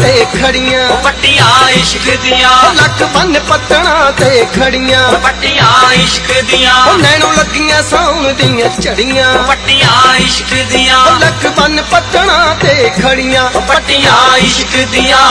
ते खड़ियां पट्टियां इश्क दियां लक बन पत्तना ते खड़ियां पट्टियां इश्क दियां नैनों लगियां साउन दियां झड़ियां पट्टियां इश्क दियां लक बन पत्तना ते खड़ियां पट्टियां इश्क दियां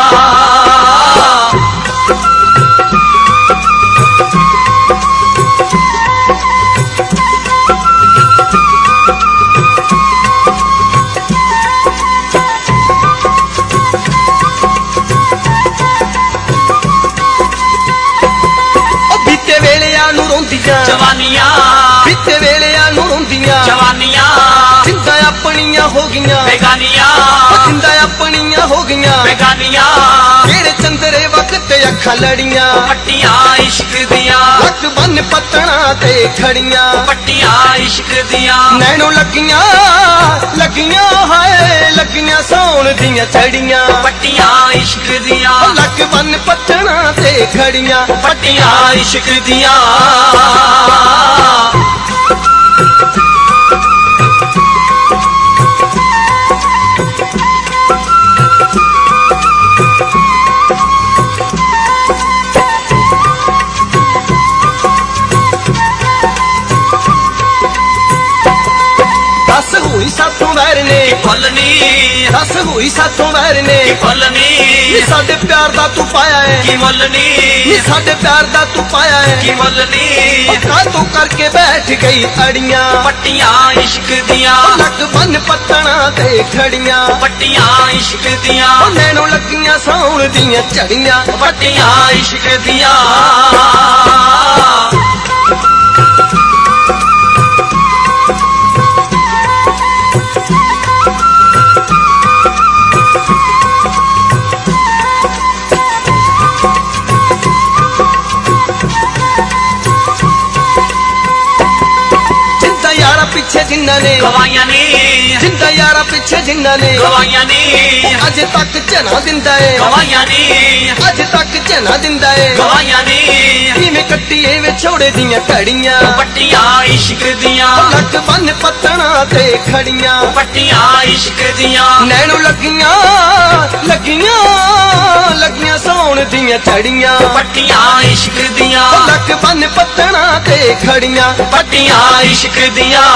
जवानियां बीते वेलिया नूं रोंदियां जवानियां जिंदा अपनियां हो गईयां बेगानियां जिंदा अपनियां हो गईयां बेगानियां तेरे चंदरे वक्त अखां लड़ियां पट्टियां इश्क दियां लक बन पत्तना ते खड़ियां पट्टियां इश्क दियां नैनों लगियां लगियां हाय लगियां साउन दियां झड़ियां पट्टियां इश्क दियां लक बन पत्तना ते खड़ियां पट्टियां इश्क दियां दस हुई साथों वैर ने फलनी दस हुई साथों वैर ने फलनी साडे प्यार दा तू पाया है की मलनी साडे प्यार दा तू पाया है की मलनी तू करके बैठ गई अड़ियां पट्टियां इश्क दियां लक बन पत्तना ते खड़ियां पट्टियां इश्क दियां नैनों लगियां साउन दियां झड़ियां पट्टियां इश्क दियां पीछे जिन्ना ने गवाइयां ने जिंदा यारा पीछे जिन्ना ने गवाइयां ने अज तक झना दिंदा है गवाइयां ने अज तक झना दिंदा है गवाइयां ने किवें कट्टीए विछोड़े दियां घड़ियां पट्टियां इश्क दियां लक बन पत्तना ते खड़ियां पट्टियां इश्क दियां नैनों लगियां लगियां लगियां साउन दियां झड़ियां पट्टियां इश्क दियां लक बन पत्तना ते खड़ियां पट्टियां इश्क दियां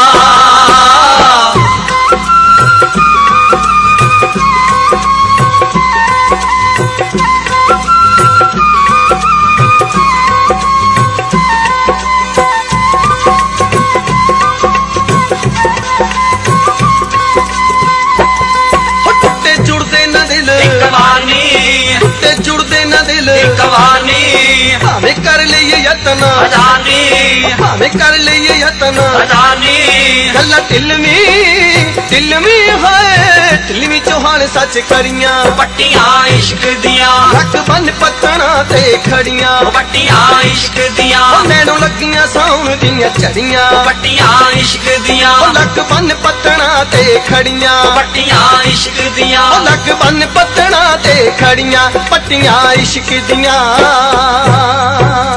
टुटे जुड़दे न दिल कवानी टुटे जुड़दे न दिल कवानी हमें कर लिए यतन अजानी हमें कर लिए यतन अजानी गल्ला दिलमी है दिलमी चौहान सच करियां पट्टियां इश्क दियां लक बन पत्तना ते खड़ियां पट्टियां इश्क दियां नैनों लगियां साउन दियां झड़ियां पट्टियां इश्क दियां लक बन पत्तना ते खड़ियां पट्टियां इश्क दियां लक बन पत्तना ते खड़ियां पट्टियां इश्क दियां